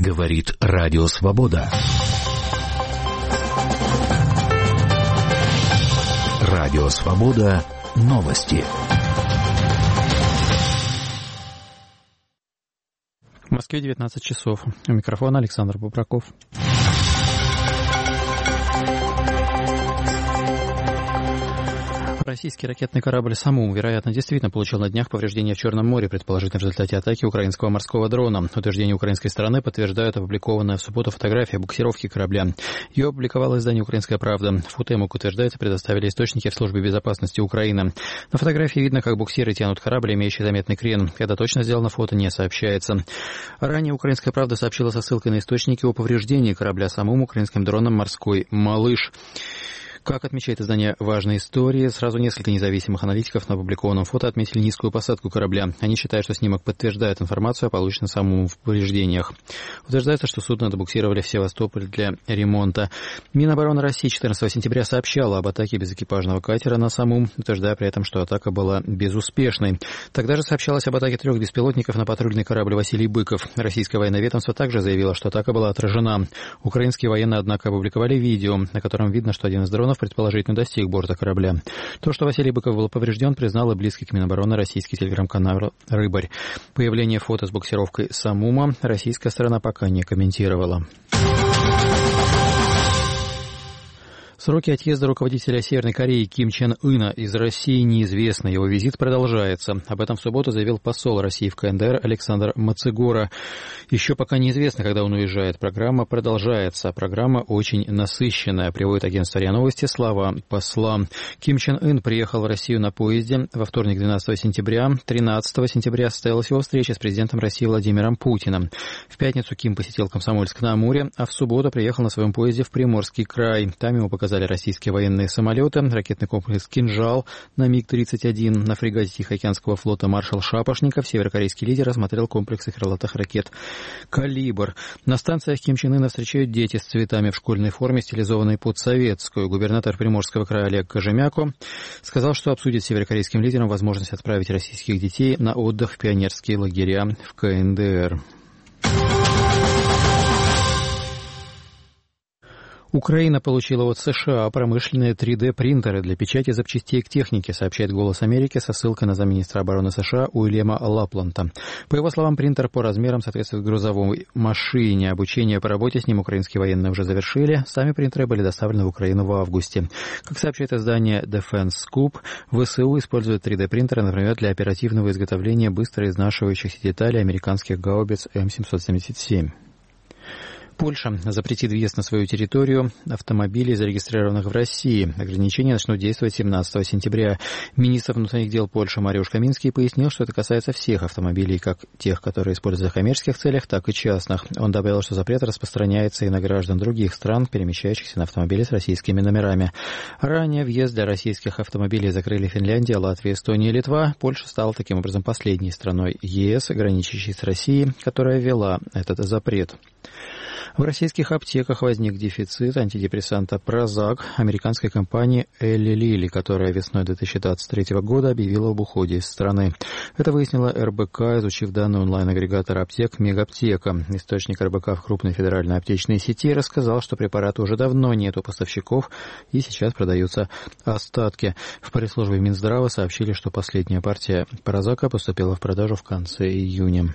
Говорит Радио Свобода. Радио Свобода. Новости. В Москве 19 часов. У микрофона Александр Бубраков. Российский ракетный корабль «Самум», вероятно, действительно получил на днях повреждения в Черном море, предположительно в результате атаки украинского морского дрона. Утверждение украинской стороны подтверждает опубликованная в субботу фотография буксировки корабля. Ее опубликовало издание «Украинская правда». Фото, ему утверждается, предоставили источники в службе безопасности Украины. На фотографии видно, как буксиры тянут корабль, имеющий заметный крен. Когда точно сделано фото, не сообщается. Ранее «Украинская правда» сообщила со ссылкой на источники о повреждении корабля «Самум» украинским дроном «Морской малыш». Как отмечает издание «Важные истории», сразу несколько независимых аналитиков на опубликованном фото отметили низкую посадку корабля. Они считают, что снимок подтверждает информацию о полученном Самумом в повреждениях. Утверждается, что судно добуксировали в Севастополь для ремонта. Минобороны России 14 сентября сообщала об атаке безэкипажного катера на Самум, утверждая при этом, что атака была безуспешной. Тогда же сообщалось об атаке 3 беспилотников на патрульный корабль «Василий Быков». Российское военное ведомство также заявило, что атака была отражена. Украинские военные, однако, опубликовали видео, на котором видно, что один из дронов предположительно достиг борта корабля. То, что Василий Быков был поврежден, признал и близкий к Минобороны российский телеграм-канал «Рыбарь». Появление фото с буксировкой «Самума» российская сторона пока не комментировала. Сроки отъезда руководителя Северной Кореи Ким Чен Ына из России неизвестны. Его визит продолжается. Об этом в субботу заявил посол России в КНДР Александр Мацигора. Еще пока неизвестно, когда он уезжает. Программа продолжается. Программа очень насыщенная, приводит агентство РИА Новости слова посла. Ким Чен Ын приехал в Россию на поезде во вторник, 12 сентября. 13 сентября состоялась его встреча с президентом России Владимиром Путиным. В пятницу Ким посетил Комсомольск-на-Амуре, а в субботу приехал на своем поезде в Приморский край. Там ему показали российские военные самолеты, ракетный комплекс «Кинжал» на МиГ-31, на фрегате Тихоокеанского флота «Маршал Шапошников». Северокорейский лидер осмотрел комплексы крылатых ракет «Калибр». На станциях Ким Чен Ына встречают дети с цветами в школьной форме, стилизованной под советскую. Губернатор Приморского края Олег Кожемяко сказал, что обсудит с северокорейским лидером возможность отправить российских детей на отдых в пионерские лагеря в КНДР. Украина получила от США промышленные 3D-принтеры для печати запчастей к технике, сообщает «Голос Америки» со ссылкой на замминистра обороны США Уильяма Лапланта. По его словам, принтер по размерам соответствует грузовой машине. Обучение по работе с ним украинские военные уже завершили. Сами принтеры были доставлены в Украину в августе. Как сообщает издание Defense Scoop, ВСУ используют 3D-принтеры, например, для оперативного изготовления быстро изнашивающихся деталей американских гаубиц М777. Польша запретит въезд на свою территорию автомобилей, зарегистрированных в России. Ограничения начнут действовать 17 сентября. Министр внутренних дел Польши Мариуш Каминский пояснил, что это касается всех автомобилей, как тех, которые используются в коммерческих целях, так и частных. Он добавил, что запрет распространяется и на граждан других стран, перемещающихся на автомобиле с российскими номерами. Ранее въезд для российских автомобилей закрыли Финляндия, Латвия, Эстония и Литва. Польша стала таким образом последней страной ЕС, граничащей с Россией, которая ввела этот запрет. В российских аптеках возник дефицит антидепрессанта Прозак американской компании Элли Лили, которая весной 2023 года объявила об уходе из страны. Это выяснила РБК, изучив данные онлайн-агрегатора аптек Мегаптека. Источник РБК в крупной федеральной аптечной сети рассказал, что препарата уже давно нет у поставщиков и сейчас продаются остатки. В пресс-службе Минздрава сообщили, что последняя партия Прозака поступила в продажу в конце июня.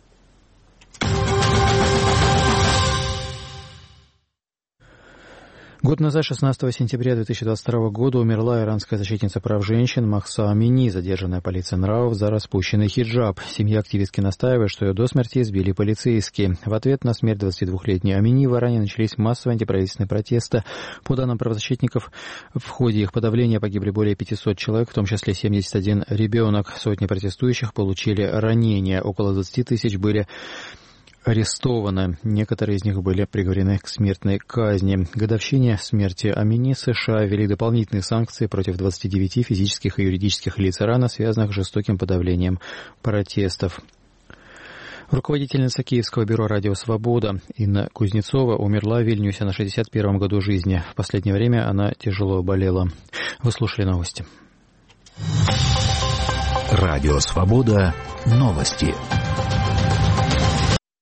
Год назад, 16 сентября 2022 года, умерла иранская защитница прав женщин Махса Амини, задержанная полицией нравов за распущенный хиджаб. Семья активистки настаивает, что ее до смерти избили полицейские. В ответ на смерть 22-летней Амини в Иране начались массовые антиправительственные протесты. По данным правозащитников, в ходе их подавления погибли более 500 человек, в том числе 71 ребенок. Сотни протестующих получили ранения. Около 20 тысяч были арестованы. Некоторые из них были приговорены к смертной казни. К годовщине смерти Амини США ввели дополнительные санкции против 29 физических и юридических лиц Ирана, связанных с жестоким подавлением протестов. Руководительница Киевского бюро «Радио Свобода» Инна Кузнецова умерла в Вильнюсе на 61-м году жизни. В последнее время она тяжело болела. Вы слушали новости. Радио Свобода. Новости.